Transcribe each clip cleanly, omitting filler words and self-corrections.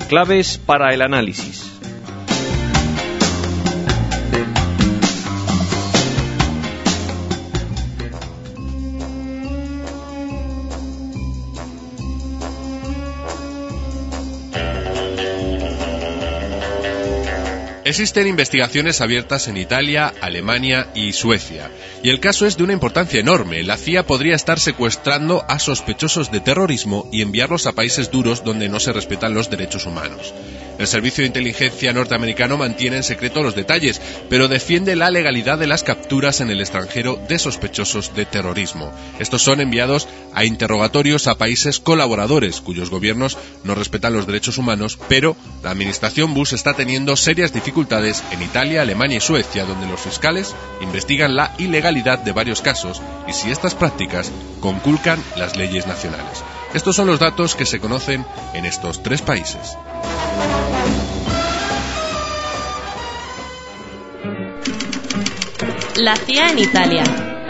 claves para el análisis. Existen investigaciones abiertas en Italia, Alemania y Suecia, y el caso es de una importancia enorme. La CIA podría estar secuestrando a sospechosos de terrorismo y enviarlos a países duros donde no se respetan los derechos humanos. El Servicio de Inteligencia norteamericano mantiene en secreto los detalles, pero defiende la legalidad de las capturas en el extranjero de sospechosos de terrorismo. Estos son enviados a interrogatorios a países colaboradores, cuyos gobiernos no respetan los derechos humanos, pero la administración Bush está teniendo serias dificultades en Italia, Alemania y Suecia, donde los fiscales investigan la ilegalidad de varios casos y si estas prácticas conculcan las leyes nacionales. Estos son los datos que se conocen en estos 3 países. La CIA en Italia.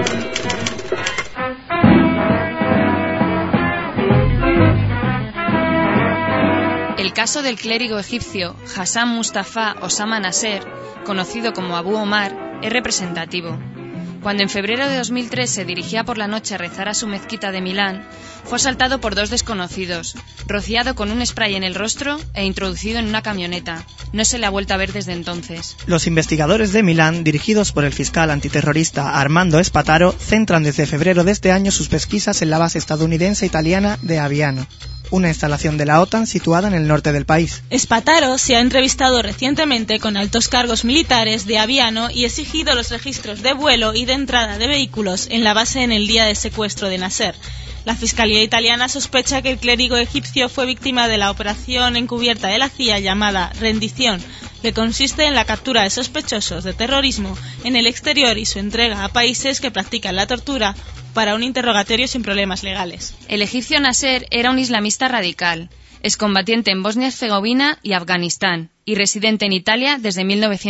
El caso del clérigo egipcio Hassan Mustafa Osama Nasser, conocido como Abu Omar, es representativo. Cuando en febrero de 2003 se dirigía por la noche a rezar a su mezquita de Milán, fue asaltado por 2 desconocidos, rociado con un spray en el rostro e introducido en una camioneta. No se le ha vuelto a ver desde entonces. Los investigadores de Milán, dirigidos por el fiscal antiterrorista Armando Spataro, centran desde febrero de este año sus pesquisas en la base estadounidense-italiana de Aviano, una instalación de la OTAN situada en el norte del país. Spataro se ha entrevistado recientemente con altos cargos militares de Aviano y exigido los registros de vuelo y de entrada de vehículos en la base en el día del secuestro de Nasser. La Fiscalía italiana sospecha que el clérigo egipcio fue víctima de la operación encubierta de la CIA llamada Rendición, que consiste en la captura de sospechosos de terrorismo en el exterior y su entrega a países que practican la tortura para un interrogatorio sin problemas legales. El egipcio Nasser era un islamista radical, excombatiente en Bosnia-Herzegovina y Afganistán, y residente en Italia desde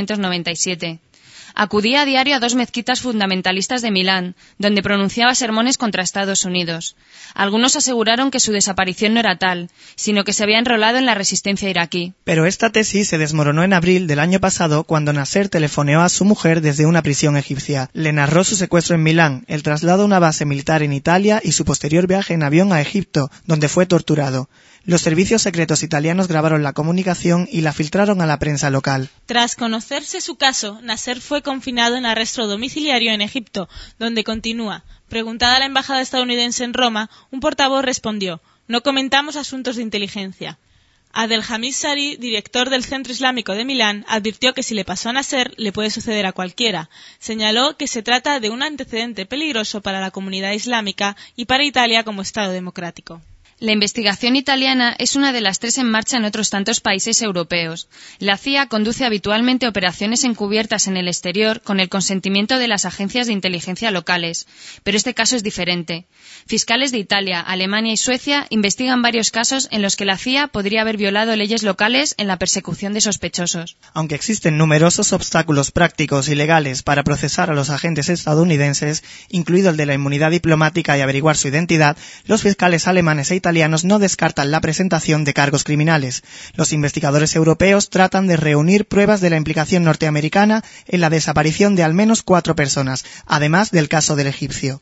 1997. Acudía a diario a 2 mezquitas fundamentalistas de Milán, donde pronunciaba sermones contra Estados Unidos. Algunos aseguraron que su desaparición no era tal, sino que se había enrolado en la resistencia iraquí. Pero esta tesis se desmoronó en abril del año pasado cuando Nasser telefoneó a su mujer desde una prisión egipcia. Le narró su secuestro en Milán, el traslado a una base militar en Italia y su posterior viaje en avión a Egipto, donde fue torturado. Los servicios secretos italianos grabaron la comunicación y la filtraron a la prensa local. Tras conocerse su caso, Nasser fue confinado en arresto domiciliario en Egipto, donde continúa. Preguntada a la embajada estadounidense en Roma, un portavoz respondió: "No comentamos asuntos de inteligencia". Abdelhamid Sari, director del Centro Islámico de Milán, advirtió que si le pasó a Nasser, le puede suceder a cualquiera. Señaló que se trata de un antecedente peligroso para la comunidad islámica y para Italia como Estado democrático. La investigación italiana es una de las 3 en marcha en otros tantos países europeos. La CIA conduce habitualmente operaciones encubiertas en el exterior con el consentimiento de las agencias de inteligencia locales, pero este caso es diferente. Fiscales de Italia, Alemania y Suecia investigan varios casos en los que la CIA podría haber violado leyes locales en la persecución de sospechosos. Aunque existen numerosos obstáculos prácticos y legales para procesar a los agentes estadounidenses, incluido el de la inmunidad diplomática y averiguar su identidad, los fiscales alemanes e italianos no descartan la presentación de cargos criminales. Los investigadores europeos tratan de reunir pruebas de la implicación norteamericana en la desaparición de al menos 4 personas, además del caso del egipcio.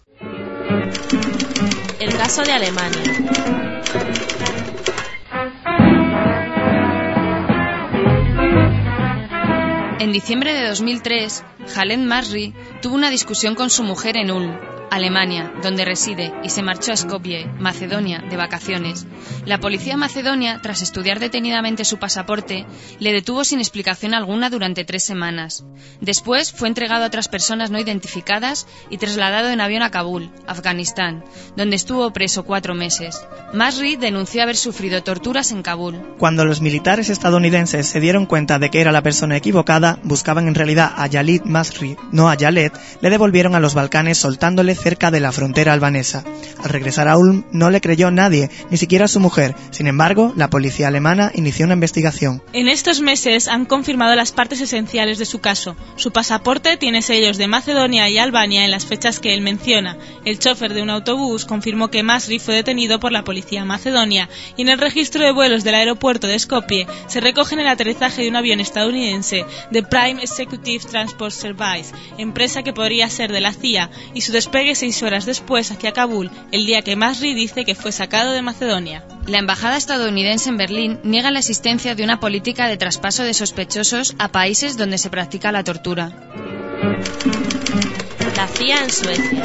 El caso de Alemania. En diciembre de 2003, Khaled Masri tuvo una discusión con su mujer en Ulm, Alemania, donde reside, y se marchó a Skopje, Macedonia, de vacaciones. La policía macedonia, tras estudiar detenidamente su pasaporte, le detuvo sin explicación alguna durante 3 semanas. Después fue entregado a otras personas no identificadas y trasladado en avión a Kabul, Afganistán, donde estuvo preso 4 meses. Masri denunció haber sufrido torturas en Kabul. Cuando los militares estadounidenses se dieron cuenta de que era la persona equivocada, buscaban en realidad a Khaled Masri, no a Khaled, le devolvieron a los Balcanes soltándole cerca de la frontera albanesa. Al regresar a Ulm no le creyó nadie, ni siquiera su mujer. Sin embargo, la policía alemana inició una investigación. En estos meses han confirmado las partes esenciales de su caso. Su pasaporte tiene sellos de Macedonia y Albania en las fechas que él menciona. El chofer de un autobús confirmó que Masri fue detenido por la policía macedonia y en el registro de vuelos del aeropuerto de Skopje se recogen el aterrizaje de un avión estadounidense de Prime Executive Transport Service, empresa que podría ser de la CIA, y su despegue 6 horas después hacia Kabul, el día que Masri dice que fue sacado de Macedonia. La embajada estadounidense en Berlín niega la existencia de una política de traspaso de sospechosos a países donde se practica la tortura. La CIA en Suecia.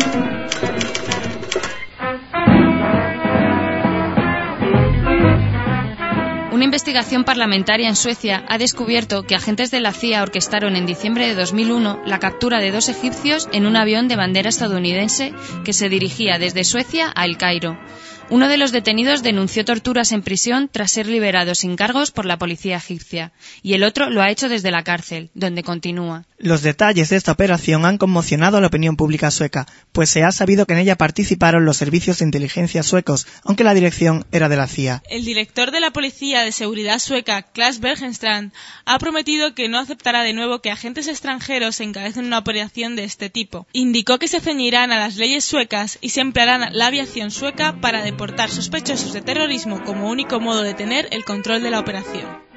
Una investigación parlamentaria en Suecia ha descubierto que agentes de la CIA orquestaron en diciembre de 2001 la captura de 2 egipcios en un avión de bandera estadounidense que se dirigía desde Suecia a El Cairo. Uno de los detenidos denunció torturas en prisión tras ser liberado sin cargos por la policía egipcia, y el otro lo ha hecho desde la cárcel, donde continúa. Los detalles de esta operación han conmocionado a la opinión pública sueca, pues se ha sabido que en ella participaron los servicios de inteligencia suecos, aunque la dirección era de la CIA. El director de la Policía de Seguridad sueca, Claes Bergenstrand, ha prometido que no aceptará de nuevo que agentes extranjeros encabecen una operación de este tipo. Indicó que se ceñirán a las leyes suecas y se emplearán la aviación sueca para deportar sospechosos de terrorismo como único modo de tener el control de la operación.